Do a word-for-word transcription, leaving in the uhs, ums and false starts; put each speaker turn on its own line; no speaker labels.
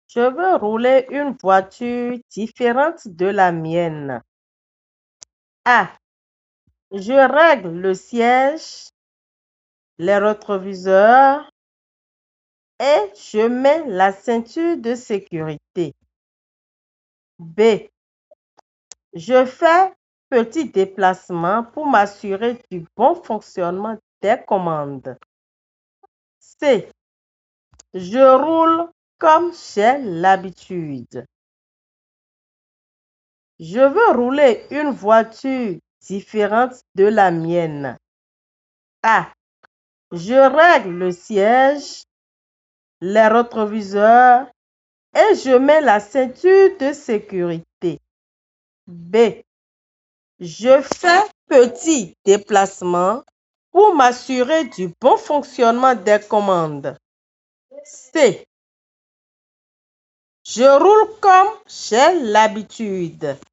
Je veux rouler une voiture différente de la mienne. A. Je règle le siège, les rétroviseurs et je mets la ceinture de sécurité. B. Je fais petit déplacement pour m'assurer du bon fonctionnement des commandes. C. Je roule comme j'ai l'habitude. Je veux rouler une voiture différente de la mienne. A. Je règle le siège, les rétroviseurs et je mets la ceinture de sécurité. B. Je fais petit déplacement pour m'assurer du bon fonctionnement des commandes. C. Je roule comme j'ai l'habitude.